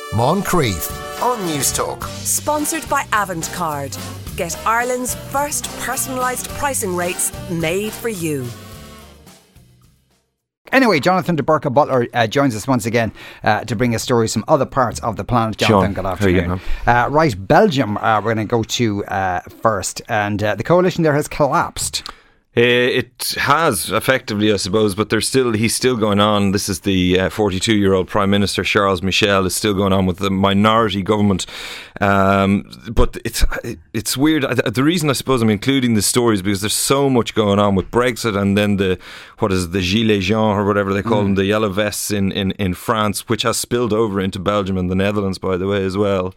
Moncrief on News Talk. Sponsored by Avantcard. Get Ireland's first personalised pricing rates made for you. Anyway, Jonathan de Burca Butler joins us once again to bring us stories from other parts of the planet. Jonathan, good afternoon. Right, Belgium, we're going to go to first, and the coalition there has collapsed. It has, effectively, I suppose, but he's still going on. This is the 42-year-old Prime Minister, Charles Michel, is still going on with the minority government. But it's weird. The reason I suppose I'm including this story is because there's so much going on with Brexit, and then the Gilets jaunes, or whatever they call them, the yellow vests in France, which has spilled over into Belgium and the Netherlands, by the way, as well.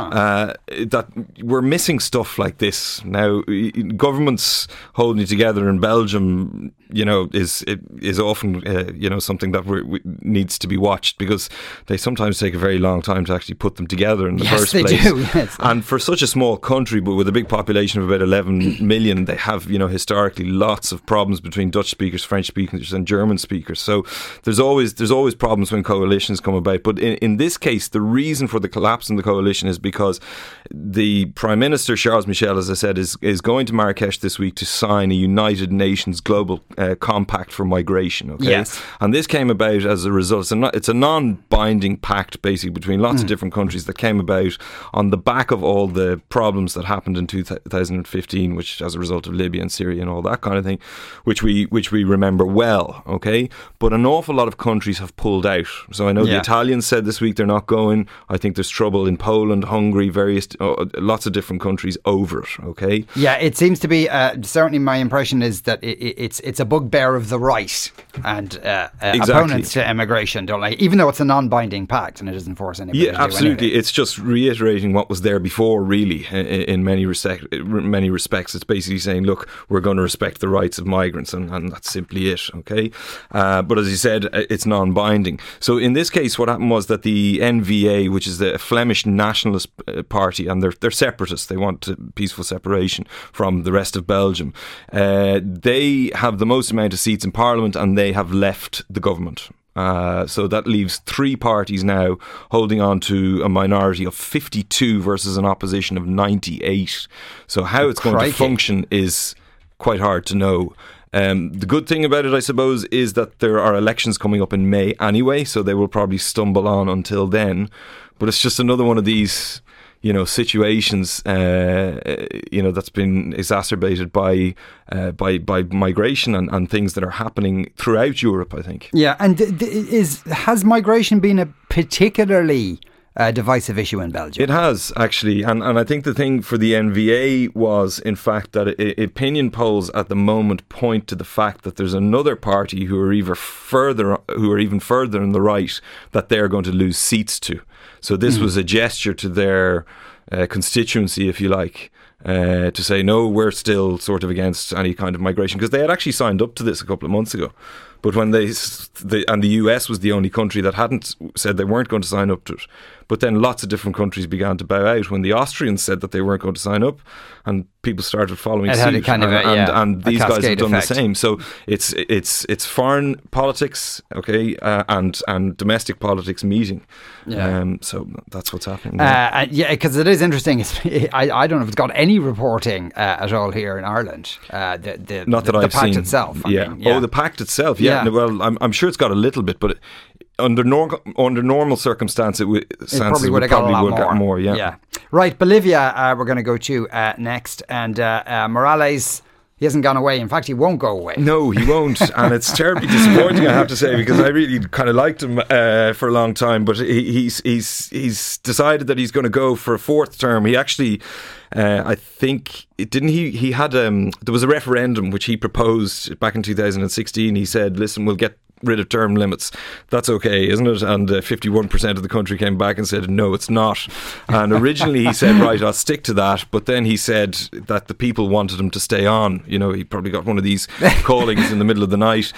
That we're missing stuff like this. Now, governments holding together in Belgium, is often something that needs to be watched, because they sometimes take a very long time to actually put them together in the first place. Yes, they do. Yes. And for such a small country, but with a big population of about 11 million, they have, historically lots of problems between Dutch speakers, French speakers, and German speakers. So there's always problems when coalitions come about. But in this case, the reason for the collapse in the coalition is because the Prime Minister, Charles Michel, as I said, is going to Marrakesh this week to sign a United Nations Global Compact for Migration. Okay, yes. And this came about as a result. It's a non-binding pact, basically, between lots of different countries that came about on the back of all the problems that happened in 2015, which, as a result of Libya and Syria and all that kind of thing, which we remember well. Okay, but an awful lot of countries have pulled out. So I know the Italians said this week they're not going. I think there's trouble in Poland, Hungary, lots of different countries over it. Okay. Yeah, it seems to be certainly my impression is that it's a bugbear of the right and opponents to immigration, don't they? Even though it's a non-binding pact and it doesn't force anybody to do absolutely. anything. It's just reiterating what was there before, really, in many respects. It's basically saying, look, we're going to respect the rights of migrants, and that's simply it, okay? But as you said, it's non-binding. So in this case, what happened was that the NVA, which is the Flemish Nationalist Party, and they're separatists, they want peaceful separation from the rest of Belgium, they have the most amount of seats in Parliament, and they have left the government. So that leaves three parties now holding on to a minority of 52 versus an opposition of 98. So how it's going to function is quite hard to know. The good thing about it, I suppose, is that there are elections coming up in May anyway, so they will probably stumble on until then. But it's just another one of these situations, that's been exacerbated by migration and things that are happening throughout Europe, I think. Yeah, and has migration been a particularly divisive issue in Belgium? It has, actually, and I think the thing for the NVA was, in fact, that opinion polls at the moment point to the fact that there's another party who are even further in the right that they're going to lose seats to. So this was a gesture to their constituency, if you like, to say, no, we're still sort of against any kind of migration, because they had actually signed up to this a couple of months ago. But when and the US was the only country that hadn't said they weren't going to sign up to it. But then lots of different countries began to bow out when the Austrians said that they weren't going to sign up, and people started following suit. And these guys have done the same. So it's foreign politics, okay, and domestic politics meeting. Yeah. So that's what's happening. Because it is interesting. I don't know if it's got any reporting at all here in Ireland. Not that the I've pact seen. itself. Oh, the pact itself. Yeah. Well, I'm sure it's got a little bit, but under normal circumstances, it would probably would get more. Yeah. Right, Bolivia. We're going to go to next, and Morales. He hasn't gone away. In fact, he won't go away. No, he won't. And it's terribly disappointing, I have to say, because I really kind of liked him for a long time. But he's decided that he's going to go for a fourth term. He actually, I think, he had, there was a referendum which he proposed back in 2016. He said, listen, we'll get rid of term limits. That's okay, isn't it? And 51% of the country came back and said, no, it's not. And originally he said, right, I'll stick to that. But then he said that the people wanted him to stay on. You know, he probably got one of these callings in the middle of the night.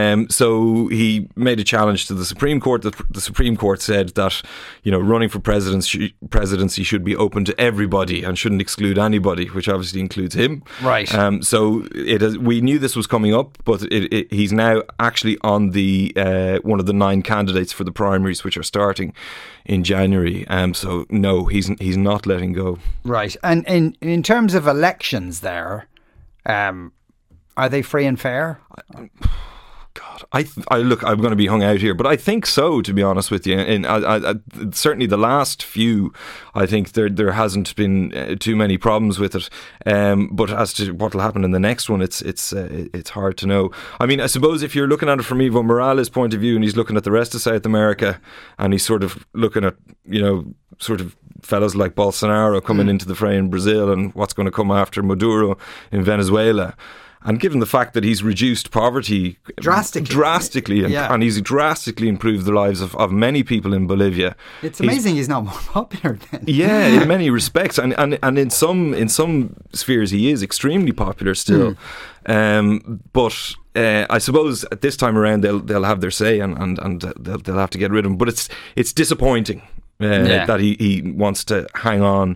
So he made a challenge to the Supreme Court. The Supreme Court said that, you know, running for presidency should be open to everybody and shouldn't exclude anybody, which obviously includes him. Right. So we knew this was coming up, but he's now actually on on the one of the 9 candidates for the primaries, which are starting in January. So no, he's not letting go. Right. And in terms of elections there, are they free and fair? God, I look, I'm going to be hung out here, but I think so, to be honest with you. And I certainly the last few, I think there hasn't been too many problems with it. But as to what will happen in the next one, it's hard to know. I mean, I suppose if you're looking at it from Evo Morales' point of view, and he's looking at the rest of South America, and he's sort of looking at, sort of fellas like Bolsonaro coming into the fray in Brazil, and what's going to come after Maduro in Venezuela. And given the fact that he's reduced poverty drastically and he's drastically improved the lives of many people in Bolivia. It's amazing he's not more popular then. Yeah, in many respects. And in some spheres he is extremely popular still. But I suppose at this time around they'll have their say and they'll have to get rid of him. But it's disappointing that he wants to hang on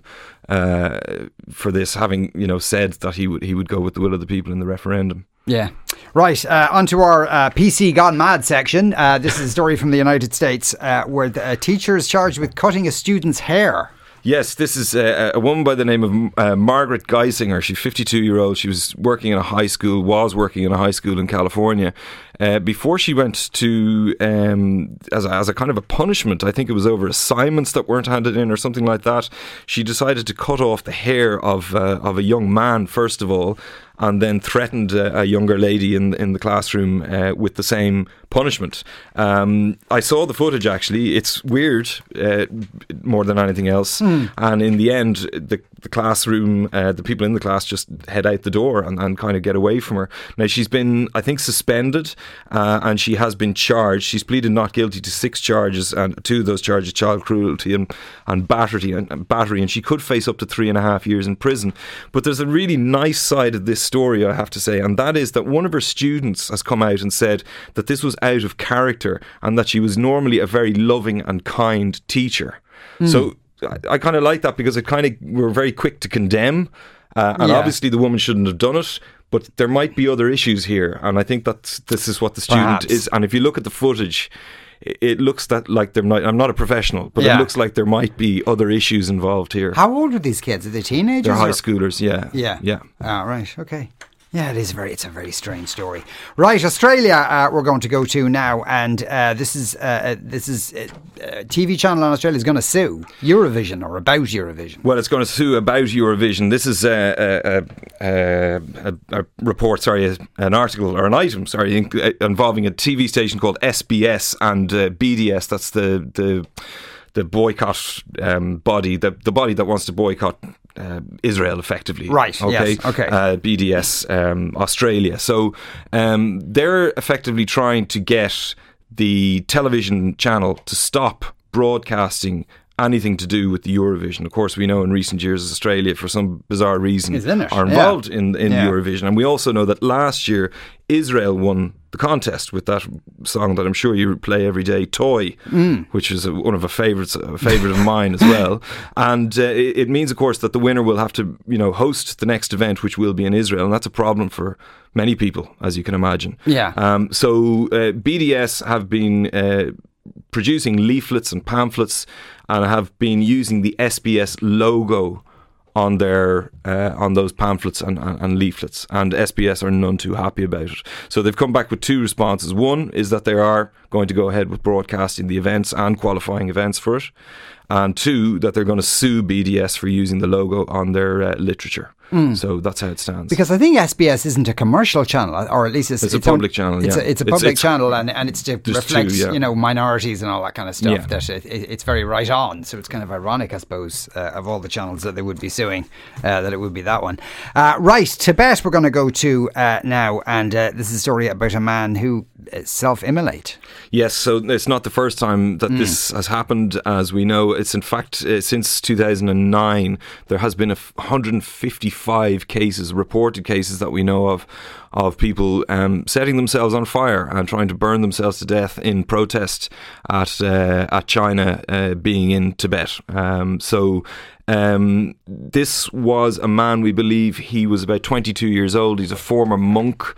for this, having said that he would go with the will of the people in the referendum. Yeah. Right, on to our PC Gone Mad section. This is a story from the United States where the teacher is charged with cutting a student's hair. Yes, this is a woman by the name of Margaret Geisinger. She's 52-year-old. She was working in a high school in California. Before she went to, as a kind of a punishment, I think it was over assignments that weren't handed in or something like that, she decided to cut off the hair of a young man, first of all, and then threatened a younger lady in the classroom with the same punishment. I saw the footage, actually. It's weird, more than anything else. And in the end, the classroom, the people in the class just head out the door and kind of get away from her. Now, she's been, I think, suspended and she has been charged. She's pleaded not guilty to 6 charges, and 2 of those charges, child cruelty and battery, and she could face up to 3.5 years in prison. But there's a really nice side of this story, I have to say, and that is that one of her students has come out and said that this was out of character and that she was normally a very loving and kind teacher. So I kind of like that, because we're very quick to condemn, and obviously the woman shouldn't have done it, but there might be other issues here, and I think that this is what the student is. And if you look at the footage, it looks like there might, I'm not a professional, but it looks like there might be other issues involved here. How old are these kids? Are they teenagers? They're high schoolers, yeah. Right, okay. Yeah, it's a very strange story. Right, Australia we're going to go to now, and this is a TV channel in Australia is going to sue Eurovision, or about Eurovision. Well, it's going to sue about Eurovision. This is a report, an article or an item, involving a TV station called SBS and BDS. That's the boycott body, the body that wants to boycott Israel, effectively. Right, okay. Yes, okay. BDS, Australia. So they're effectively trying to get the television channel to stop broadcasting anything to do with the Eurovision. Of course, we know in recent years Australia, for some bizarre reason, are involved in Eurovision. And we also know that last year Israel won the contest with that song that I'm sure you play every day, Toy, which is one of a favourite of mine as well. And it means, of course, that the winner will have to host the next event, which will be in Israel, and that's a problem for many people, as you can imagine. So BDS have been producing leaflets and pamphlets, and have been using the SBS logo on their on those pamphlets and leaflets, and SBS are none too happy about it. So they've come back with 2 responses. One is that they are going to go ahead with broadcasting the events and qualifying events for it, and 2, that they're going to sue BDS for using the logo on their literature. So that's how it stands. Because I think SBS isn't a commercial channel, or at least it's a public channel. It's a public channel, and it's to reflect minorities and all that kind of stuff. Yeah. That it's very right on. So it's kind of ironic, I suppose, of all the channels that they would be suing, that it would be that one. Right, Tibet we're going to go to now, and this is a story about a man who self-immolate. Yes, so it's not the first time that this has happened. As we know, it's in fact since 2009 there has been 155 reported cases that we know of people setting themselves on fire and trying to burn themselves to death in protest at China being in Tibet. This was a man, we believe he was about 22 years old. He's a former monk.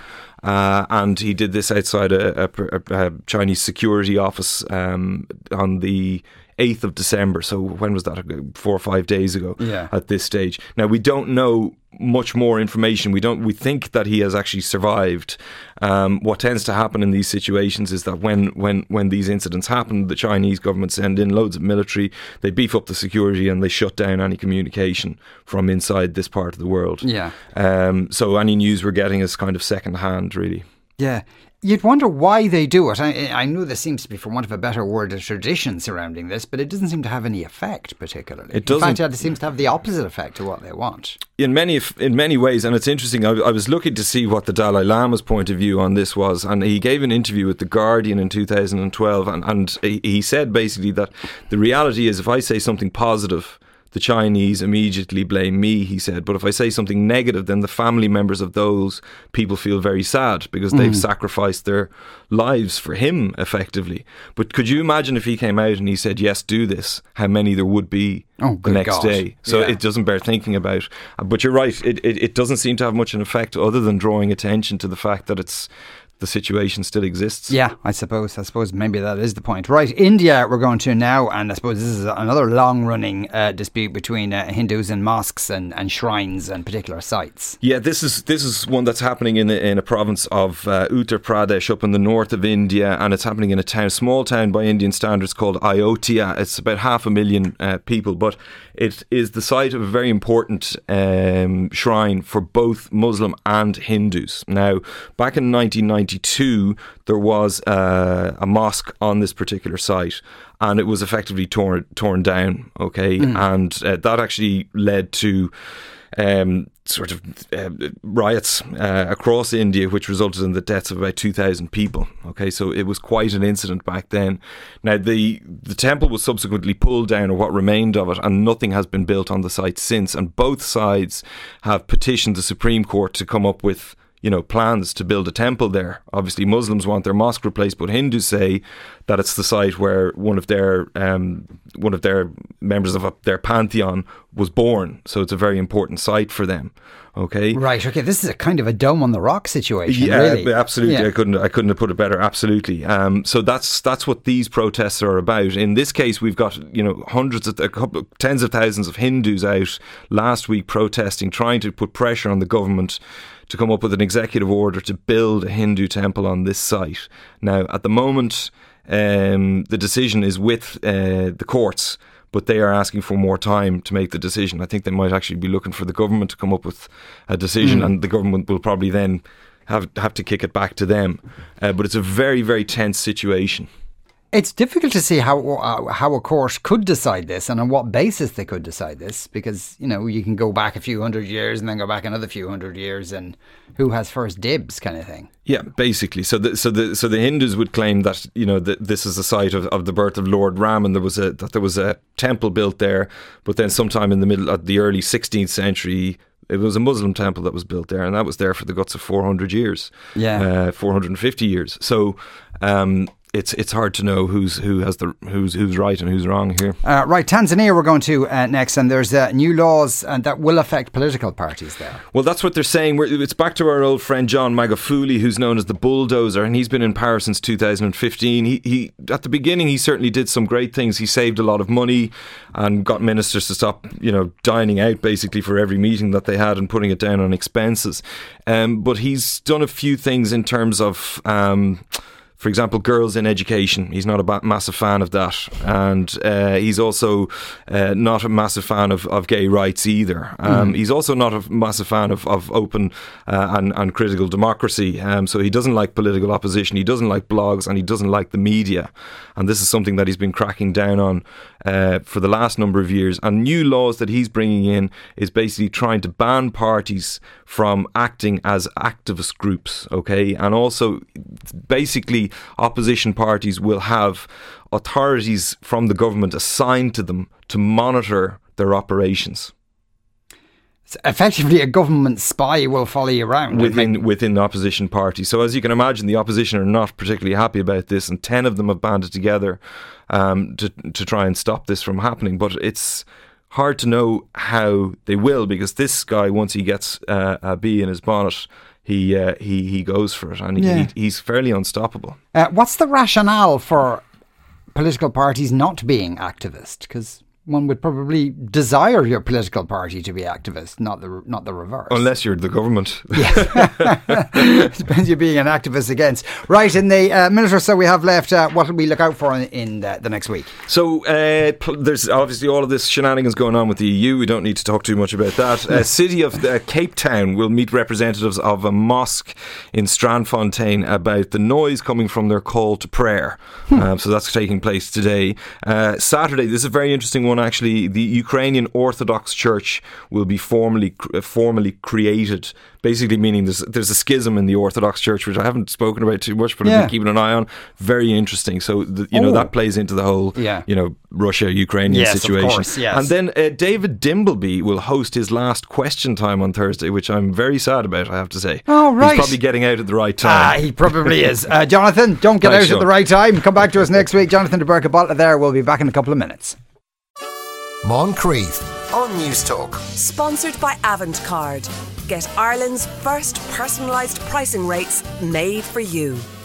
and he did this outside a Chinese security office on the 8th of December. So when was that? 4 or 5 days ago. At this stage. Now we don't know much more information. We think that he has actually survived. What tends to happen in these situations is that when these incidents happen, the Chinese government send in loads of military, they beef up the security, and they shut down any communication from inside this part of the world. So any news we're getting is kind of second hand, really. You'd wonder why they do it. I know there seems to be, for want of a better word, a tradition surrounding this, but it doesn't seem to have any effect particularly. It doesn't. In fact, it seems to have the opposite effect to what they want. In many ways, and it's interesting, I was looking to see what the Dalai Lama's point of view on this was, and he gave an interview with The Guardian in 2012, and he said basically that the reality is, if I say something positive, the Chinese immediately blame me, he said. But if I say something negative, then the family members of those people feel very sad because they've sacrificed their lives for him, effectively. But could you imagine if he came out and he said, yes, do this, how many there would be the next day? So it doesn't bear thinking about. But you're right, it doesn't seem to have much an effect other than drawing attention to the fact that the situation still exists. I suppose maybe that is the point. Right, India we're going to now, and I suppose this is another long-running dispute between Hindus and mosques and shrines and particular sites. This is one that's happening in a province of Uttar Pradesh up in the north of India, and it's happening in a small town by Indian standards called Ayodhya. It's about 500,000 people, but it is the site of a very important shrine for both Muslim and Hindus. Now, back in 1992, there was a mosque on this particular site, and it was effectively torn down. And that actually led to riots across India, which resulted in the deaths of about 2,000 people. So it was quite an incident back then. Now the temple was subsequently pulled down, or what remained of it, and nothing has been built on the site since. And both sides have petitioned the Supreme Court to come up with plans to build a temple there. Obviously, Muslims want their mosque replaced, but Hindus say that it's the site where one of their members of their pantheon was born. So it's a very important site for them. Right. This is a kind of a dome on the rock situation. Really. Absolutely. Yeah. I couldn't have put it better. Absolutely. So that's what these protests are about. In this case, we've got tens of thousands of Hindus out last week protesting, trying to put pressure on the government to come up with an executive order to build a Hindu temple on this site. Now, at the moment, the decision is with the courts, but they are asking for more time to make the decision. I think they might actually be looking for the government to come up with a decision, and the government will probably then have to kick it back to them. But it's a very, very tense situation. It's difficult to see how a court could decide this, and on what basis they could decide this, because you can go back a few hundred years and then go back another few hundred years, and who has first dibs, kind of thing. Yeah, basically. So the Hindus would claim that that this is the site of the birth of Lord Ram, and there was a temple built there, but then sometime in the early 16th century, it was a Muslim temple that was built there, and that was there for the guts of 400 years. 450 years. So. It's hard to know who's right and who's wrong here. Right, Tanzania we're going to next, and there's new laws that will affect political parties there. Well, that's what they're saying. It's back to our old friend John Magufuli, who's known as the bulldozer, and he's been in power since 2015. He at the beginning he certainly did some great things. He saved a lot of money and got ministers to stop dining out basically for every meeting that they had and putting it down on expenses. But he's done a few things in terms of for example, girls in education. He's not a massive fan of that. And he's also not a massive fan of gay rights either. He's also not a massive fan of open and critical democracy. So he doesn't like political opposition. He doesn't like blogs, and he doesn't like the media. And this is something that he's been cracking down on for the last number of years. And new laws that he's bringing in is basically trying to ban parties from acting as activist groups, and also basically opposition parties will have authorities from the government assigned to them to monitor their operations. So effectively, a government spy will follow you around within the opposition party. So as you can imagine, the opposition are not particularly happy about this, and 10 of them have banded together to try and stop this from happening. But it's hard to know how they will, because this guy, once he gets a bee in his bonnet, he goes for it, and he's fairly unstoppable. What's the rationale for political parties not being activist? Because one would probably desire your political party to be activist, not the reverse. Unless you're the government. Yes. Depends you're being an activist against. Right, in the minute or so we have left, what will we look out for in the next week? So there's obviously all of this shenanigans going on with the EU. We don't need to talk too much about that. City of Cape Town will meet representatives of a mosque in Strandfontein about the noise coming from their call to prayer. So that's taking place today. Saturday, this is a very interesting one. Actually, the Ukrainian Orthodox Church will be formally created, basically meaning there's a schism in the Orthodox Church, which I haven't spoken about too much, but I've been keeping an eye on. Very interesting. So that plays into the whole Russia-Ukrainian situation. Of course, yes. And then David Dimbleby will host his last Question Time on Thursday, which I'm very sad about, I have to say. Oh, right. He's probably getting out at the right time. He probably is. Jonathan, don't get out at the right time. Come back to us next week. Jonathan de Burke Butler there. We'll be back in a couple of minutes. Moncrief on Newstalk. Sponsored by Avantcard. Get Ireland's first personalised pricing rates made for you.